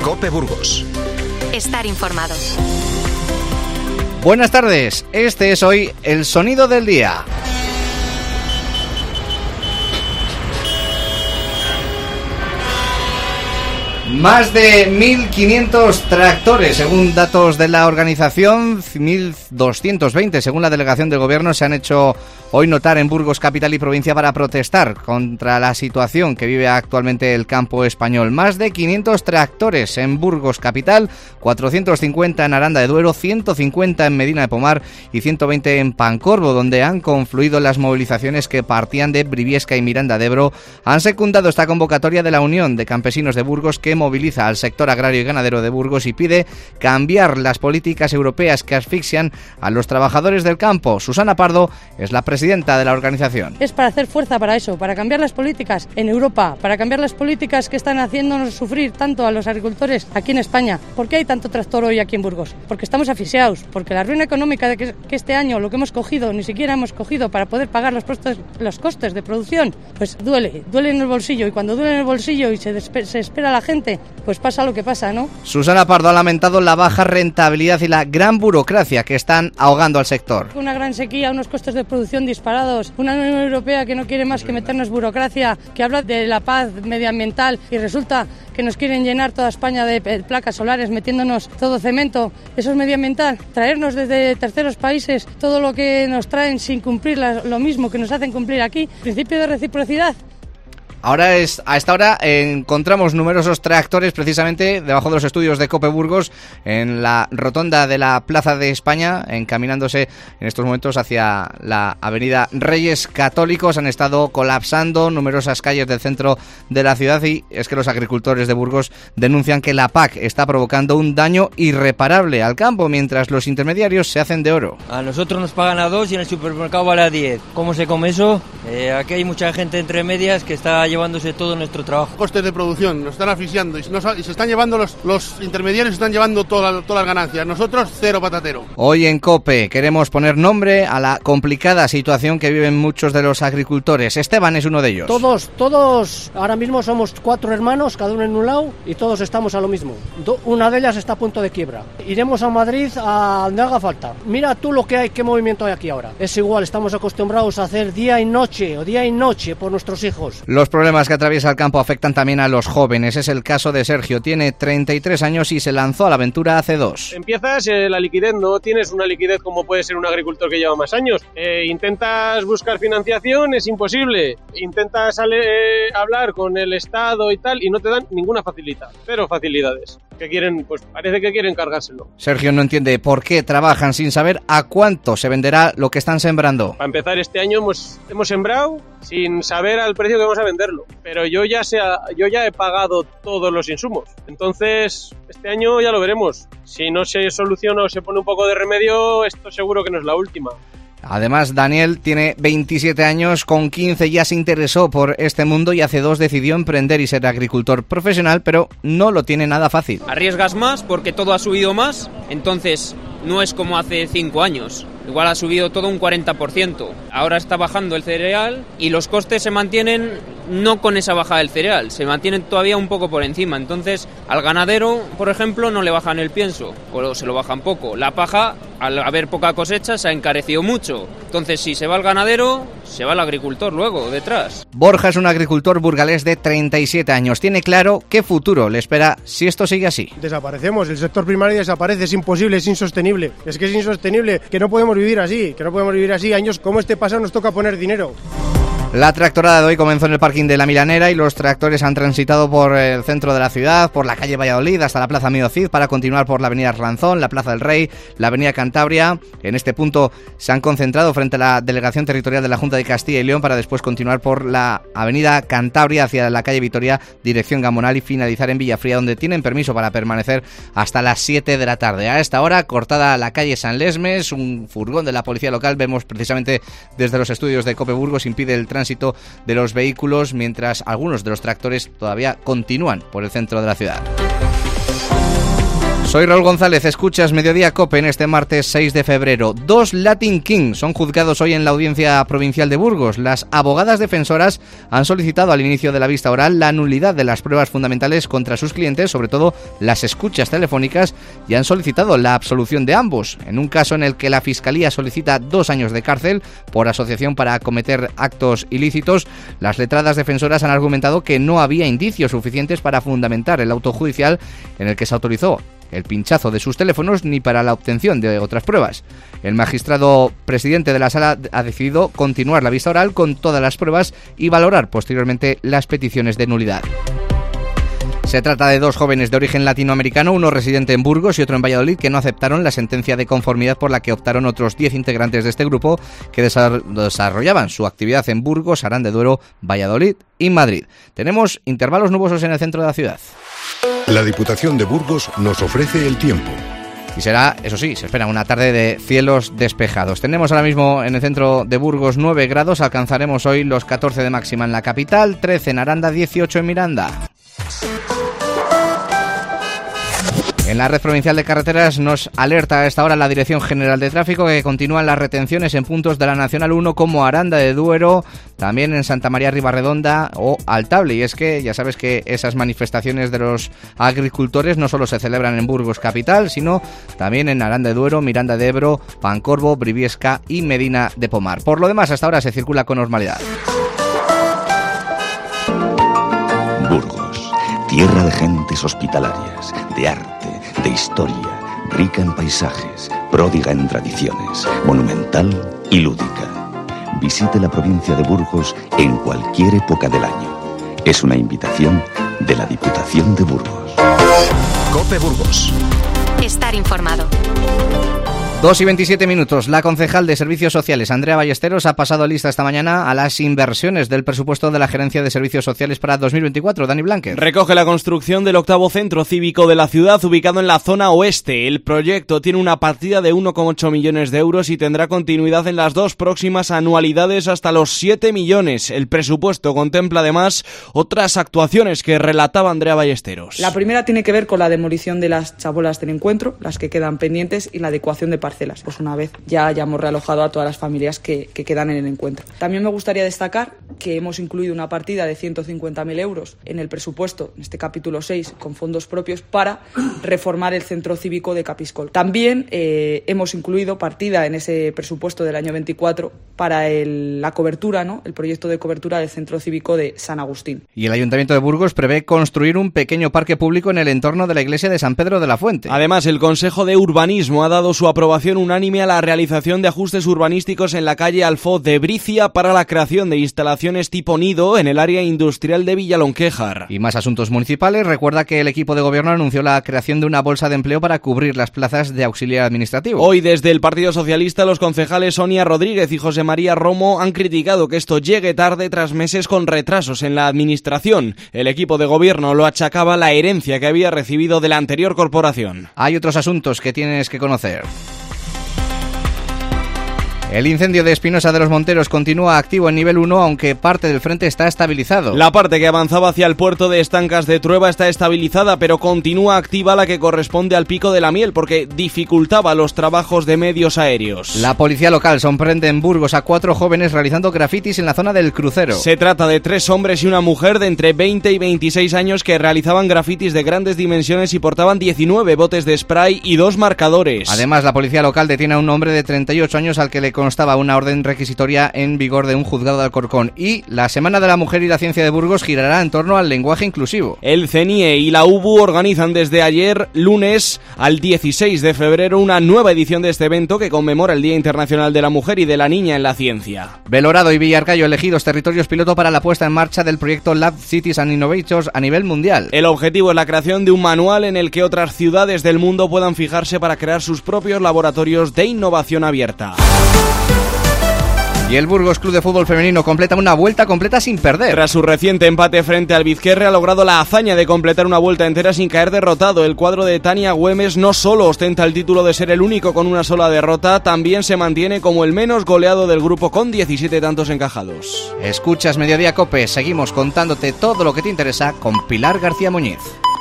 COPE Burgos. Estar informado. Buenas tardes, este es hoy el sonido del día. Más de 1.500 tractores, según datos de la organización, 1.220 según la delegación del gobierno, se han hecho hoy notar en Burgos capital y provincia para protestar contra la situación que vive actualmente el campo español. Más de 500 tractores en Burgos capital, 450 en Aranda de Duero, 150 en Medina de Pomar y 120 en Pancorbo, donde han confluido las movilizaciones que partían de Briviesca y Miranda de Ebro. Han secundado esta convocatoria de la Unión de Campesinos de Burgos, que moviliza al sector agrario y ganadero de Burgos y pide cambiar las políticas europeas que asfixian a los trabajadores del campo. Susana Pardo es la presidenta de la organización. Es para hacer fuerza para eso, para cambiar las políticas en Europa, para cambiar las políticas que están haciéndonos sufrir tanto a los agricultores aquí en España. ¿Por qué hay tanto tractor hoy aquí en Burgos? Porque estamos asfixiados, porque la ruina económica de que este año lo que hemos cogido, ni siquiera hemos cogido para poder pagar los costes de producción, pues duele en el bolsillo, y cuando duele en el bolsillo y se espera a la gente, pues pasa lo que pasa, ¿no? Susana Pardo ha lamentado la baja rentabilidad y la gran burocracia que están ahogando al sector. Una gran sequía, unos costes de producción disparados, una Unión Europea que no quiere más que meternos burocracia, que habla de la paz medioambiental y resulta que nos quieren llenar toda España de placas solares metiéndonos todo cemento. Eso es medioambiental. Traernos desde terceros países todo lo que nos traen sin cumplir lo mismo que nos hacen cumplir aquí. Principio de reciprocidad. A esta hora encontramos numerosos tractores precisamente debajo de los estudios de COPE Burgos en la rotonda de la Plaza de España, encaminándose en estos momentos hacia la avenida Reyes Católicos. Han estado colapsando numerosas calles del centro de la ciudad y es que los agricultores de Burgos denuncian que la PAC está provocando un daño irreparable al campo mientras los intermediarios se hacen de oro. A nosotros nos pagan a 2 y en el supermercado vale a 10. ¿Cómo se come eso? Aquí hay mucha gente entre medias que está llevándose todo nuestro trabajo. Costes de producción, nos están asfixiando y se están llevando los intermediarios, se están llevando todas las ganancias. Nosotros, cero patatero. Hoy en COPE queremos poner nombre a la complicada situación que viven muchos de los agricultores. Esteban es uno de ellos. Todos ahora mismo somos 4 hermanos, cada uno en un lado, y todos estamos a lo mismo. Una de ellas está a punto de quiebra. Iremos a Madrid a donde haga falta. Mira tú lo que hay, qué movimiento hay aquí ahora. Es igual, estamos acostumbrados a hacer día y noche por nuestros hijos. Los problemas que atraviesa el campo afectan también a los jóvenes. Es el caso de Sergio. Tiene 33 años y se lanzó a la aventura hace 2. Empiezas la liquidez, no tienes una liquidez como puede ser un agricultor que lleva más años. Intentas buscar financiación, es imposible. Intentas hablar con el Estado y tal y no te dan ninguna facilidad. Cero facilidades. Que quieren, pues parece que quieren cargárselo. Sergio no entiende por qué trabajan sin saber a cuánto se venderá lo que están sembrando. Para empezar, este año hemos sembrado sin saber al precio que vamos a venderlo. Pero yo ya he pagado todos los insumos. Entonces, este año ya lo veremos. Si no se soluciona o se pone un poco de remedio, esto seguro que no es la última. Además, Daniel tiene 27 años, con 15 ya se interesó por este mundo y hace 2 decidió emprender y ser agricultor profesional, pero no lo tiene nada fácil. Arriesgas más porque todo ha subido más, entonces no es como hace 5 años. Igual ha subido todo un 40%. Ahora está bajando el cereal y los costes se mantienen no con esa bajada del cereal, se mantienen todavía un poco por encima. Entonces, al ganadero, por ejemplo, no le bajan el pienso o se lo bajan poco. La paja, al haber poca cosecha, se ha encarecido mucho. Entonces, si se va al ganadero, se va al agricultor luego, detrás. Borja es un agricultor burgalés de 37 años. Tiene claro qué futuro le espera si esto sigue así. Desaparecemos, el sector primario desaparece, es imposible, es insostenible. Es que es insostenible, que no podemos vivir así, años como este pasado nos toca poner dinero. La tractorada de hoy comenzó en el parking de La Milanera y los tractores han transitado por el centro de la ciudad, por la calle Valladolid hasta la plaza Mío Cid para continuar por la avenida Arlanzón, la plaza del Rey, la avenida Cantabria. En este punto se han concentrado frente a la delegación territorial de la Junta de Castilla y León para después continuar por la avenida Cantabria hacia la calle Vitoria, dirección Gamonal y finalizar en Villafría, donde tienen permiso para permanecer hasta las 7 de la tarde. A esta hora, cortada la calle San Lesmes, un furgón de la policía local, vemos precisamente desde los estudios de COPE Burgos, impide el tránsito de los vehículos, mientras algunos de los tractores todavía continúan por el centro de la ciudad. Soy Raúl González, escuchas Mediodía COPE en este martes 6 de febrero. 2 Latin Kings son juzgados hoy en la Audiencia Provincial de Burgos. Las abogadas defensoras han solicitado al inicio de la vista oral la nulidad de las pruebas fundamentales contra sus clientes, sobre todo las escuchas telefónicas, y han solicitado la absolución de ambos. En un caso en el que la Fiscalía solicita 2 años de cárcel por asociación para cometer actos ilícitos, las letradas defensoras han argumentado que no había indicios suficientes para fundamentar el auto judicial en el que se autorizó el pinchazo de sus teléfonos ni para la obtención de otras pruebas. El magistrado presidente de la sala ha decidido continuar la vista oral con todas las pruebas y valorar posteriormente las peticiones de nulidad. Se trata de 2 jóvenes de origen latinoamericano, uno residente en Burgos y otro en Valladolid, que no aceptaron la sentencia de conformidad por la que optaron otros 10 integrantes de este grupo que desarrollaban su actividad en Burgos, Aranda de Duero, Valladolid y Madrid. Tenemos intervalos nubosos en el centro de la ciudad. La Diputación de Burgos nos ofrece el tiempo. Y será, eso sí, se espera una tarde de cielos despejados. Tenemos ahora mismo en el centro de Burgos 9 grados, alcanzaremos hoy los 14 de máxima en la capital, 13 en Aranda, 18 en Miranda. En la red provincial de carreteras nos alerta a esta hora la Dirección General de Tráfico que continúan las retenciones en puntos de la Nacional 1 como Aranda de Duero, también en Santa María Ribarredonda o Altable. Y es que ya sabes que esas manifestaciones de los agricultores no solo se celebran en Burgos capital, sino también en Aranda de Duero, Miranda de Ebro, Pancorbo, Briviesca y Medina de Pomar. Por lo demás, hasta ahora se circula con normalidad. Burgos, tierra de gentes hospitalarias, de arte, de historia, rica en paisajes, pródiga en tradiciones, monumental y lúdica. Visite la provincia de Burgos en cualquier época del año. Es una invitación de la Diputación de Burgos. COPE Burgos. Estar informado. 2:27. La concejal de Servicios Sociales, Andrea Ballesteros, ha pasado lista esta mañana a las inversiones del presupuesto de la Gerencia de Servicios Sociales para 2024. Dani Blanquer. Recoge la construcción del 8º centro cívico de la ciudad, ubicado en la zona oeste. El proyecto tiene una partida de 1,8 millones de euros y tendrá continuidad en las 2 próximas anualidades hasta los 7 millones. El presupuesto contempla además otras actuaciones que relataba Andrea Ballesteros. La primera tiene que ver con la demolición de las chabolas del encuentro, las que quedan pendientes, y la adecuación de parcelas, pues una vez ya hayamos realojado a todas las familias que quedan en el encuentro. También me gustaría destacar que hemos incluido una partida de 150.000 euros en el presupuesto, en este capítulo 6, con fondos propios para reformar el centro cívico de Capiscol. También hemos incluido partida en ese presupuesto del año 24 para la cobertura, ¿no?, el proyecto de cobertura del centro cívico de San Agustín. Y el Ayuntamiento de Burgos prevé construir un pequeño parque público en el entorno de la iglesia de San Pedro de la Fuente. Además, el Consejo de Urbanismo ha dado su aprobación unánime a la realización de ajustes urbanísticos en la calle Alfoz de Bricia para la creación de instalaciones tipo nido en el área industrial de Villalonquéjar. Y más asuntos municipales. Recuerda que el equipo de gobierno anunció la creación de una bolsa de empleo para cubrir las plazas de auxiliar administrativo. Hoy, desde el Partido Socialista, los concejales Sonia Rodríguez y José María Romo han criticado que esto llegue tarde tras meses con retrasos en la administración. El equipo de gobierno lo achacaba a la herencia que había recibido de la anterior corporación. Hay otros asuntos que tienes que conocer. El incendio de Espinosa de los Monteros continúa activo en nivel 1, aunque parte del frente está estabilizado. La parte que avanzaba hacia el puerto de Estancas de Trueba está estabilizada, pero continúa activa la que corresponde al Pico de la Miel, porque dificultaba los trabajos de medios aéreos. La policía local sorprende en Burgos a 4 jóvenes realizando grafitis en la zona del crucero. Se trata de 3 hombres y una mujer de entre 20 y 26 años que realizaban grafitis de grandes dimensiones y portaban 19 botes de spray y 2 marcadores. Además, la policía local detiene a un hombre de 38 años al que le constaba una orden requisitoria en vigor de un juzgado de Alcorcón. Y la Semana de la Mujer y la Ciencia de Burgos girará en torno al lenguaje inclusivo. El CENIE y la UBU organizan desde ayer, lunes, al 16 de febrero, una nueva edición de este evento que conmemora el Día Internacional de la Mujer y de la Niña en la Ciencia. Belorado y Villarcayo elegidos territorios piloto para la puesta en marcha del proyecto Lab Cities and Innovators a nivel mundial. El objetivo es la creación de un manual en el que otras ciudades del mundo puedan fijarse para crear sus propios laboratorios de innovación abierta. Y el Burgos Club de Fútbol Femenino completa una vuelta completa sin perder. Tras su reciente empate frente al Vizquerre, ha logrado la hazaña de completar una vuelta entera sin caer derrotado. El cuadro de Tania Güemes no solo ostenta el título de ser el único con una sola derrota, también se mantiene como el menos goleado del grupo con 17 tantos encajados. Escuchas Mediodía COPE, seguimos contándote todo lo que te interesa con Pilar García Muñiz.